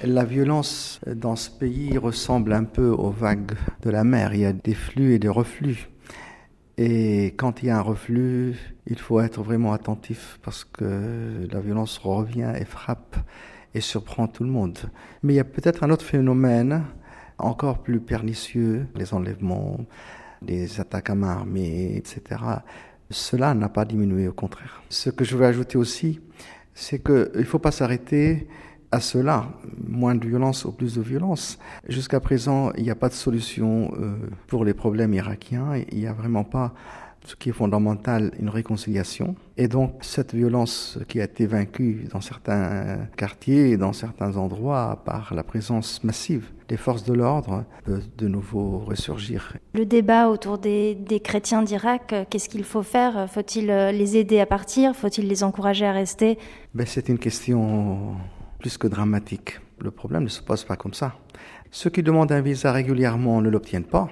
La violence dans ce pays ressemble un peu aux vagues de la mer. Il y a des flux et des reflux. Et quand il y a un reflux, il faut être vraiment attentif parce que la violence revient et frappe et surprend tout le monde. Mais il y a peut-être un autre phénomène encore plus pernicieux, les enlèvements, les attaques à main armée, etc. Cela n'a pas diminué, au contraire. Ce que je veux ajouter aussi, c'est qu'il ne faut pas s'arrêter à cela, moins de violence ou plus de violence. Jusqu'à présent, il n'y a pas de solution pour les problèmes irakiens. Il n'y a vraiment pas, ce qui est fondamental, une réconciliation. Et donc, cette violence qui a été vaincue dans certains quartiers et dans certains endroits par la présence massive des forces de l'ordre peut de nouveau ressurgir. Le débat autour des chrétiens d'Irak, qu'est-ce qu'il faut faire ? Faut-il les aider à partir ? Faut-il les encourager à rester ? C'est une question plus que dramatique. Le problème ne se pose pas comme ça. Ceux qui demandent un visa régulièrement ne l'obtiennent pas.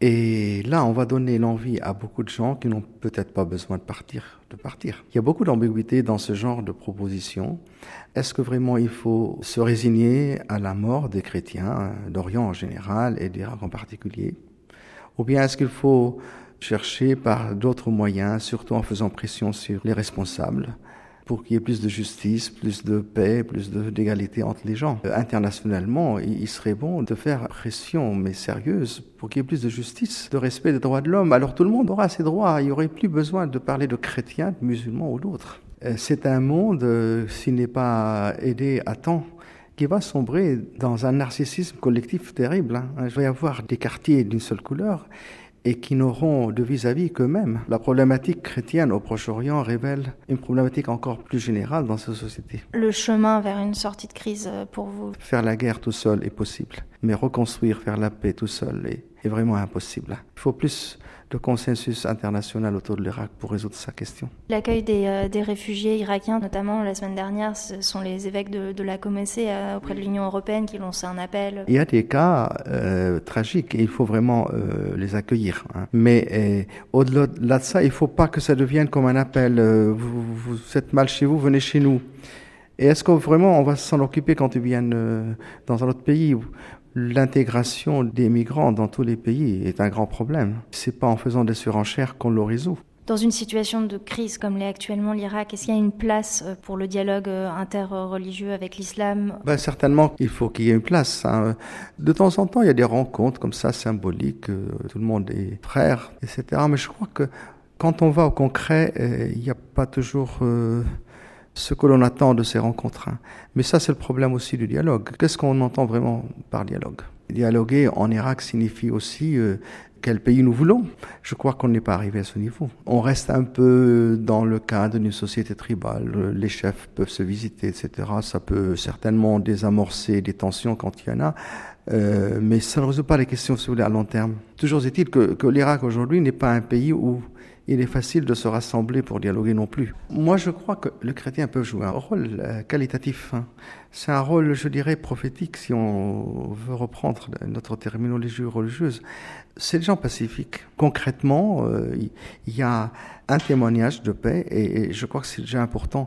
Et là, on va donner l'envie à beaucoup de gens qui n'ont peut-être pas besoin de partir. Il y a beaucoup d'ambiguïté dans ce genre de propositions. Est-ce que vraiment il faut se résigner à la mort des chrétiens, d'Orient en général et d'Irak en particulier ? Ou bien est-ce qu'il faut chercher par d'autres moyens, surtout en faisant pression sur les responsables, pour qu'il y ait plus de justice, plus de paix, plus d'égalité entre les gens. Internationalement, il serait bon de faire pression, mais sérieuse, pour qu'il y ait plus de justice, de respect des droits de l'homme. Alors tout le monde aura ses droits. Il n'y aurait plus besoin de parler de chrétiens, de musulmans ou d'autres. C'est un monde, s'il n'est pas aidé à temps, qui va sombrer dans un narcissisme collectif terrible. Il va y avoir des quartiers d'une seule couleur et qui n'auront de vis-à-vis qu'eux-mêmes. La problématique chrétienne au Proche-Orient révèle une problématique encore plus générale dans cette société. Le chemin vers une sortie de crise pour vous ? Faire la guerre tout seul est possible, mais reconstruire, faire la paix tout seul est vraiment impossible. Il faut plus de consensus international autour de l'Irak pour résoudre sa question. L'accueil des réfugiés irakiens, notamment la semaine dernière, ce sont les évêques de la Comessée auprès de l'Union européenne qui lancent un appel. Il y a des cas tragiques et il faut vraiment les accueillir. Mais au-delà de ça, il ne faut pas que ça devienne comme un appel. Vous êtes mal chez vous, venez chez nous. Et est-ce que vraiment on va s'en occuper quand ils viennent dans un autre pays ? L'intégration des migrants dans tous les pays est un grand problème. C'est pas en faisant des surenchères qu'on le résout. Dans une situation de crise comme l'est actuellement l'Irak, est-ce qu'il y a une place pour le dialogue interreligieux avec l'islam ? Certainement, il faut qu'il y ait une place. De temps en temps, il y a des rencontres comme ça, symboliques, tout le monde est frère, etc. Mais je crois que quand on va au concret, il n'y a pas toujours ce que l'on attend de ces rencontres. Mais ça, c'est le problème aussi du dialogue. Qu'est-ce qu'on entend vraiment par dialogue ? Dialoguer en Irak signifie aussi quel pays nous voulons. Je crois qu'on n'est pas arrivé à ce niveau. On reste un peu dans le cadre d'une société tribale. Les chefs peuvent se visiter, etc. Ça peut certainement désamorcer des tensions quand il y en a. Mais ça ne résout pas les questions, si vous voulez, à long terme. Toujours est-il que l'Irak aujourd'hui n'est pas un pays où il est facile de se rassembler pour dialoguer non plus. Moi, je crois que les chrétiens peuvent jouer un rôle qualitatif. C'est un rôle, je dirais, prophétique, si on veut reprendre notre terminologie religieuse. C'est des gens pacifiques. Concrètement, il y a un témoignage de paix et je crois que c'est déjà important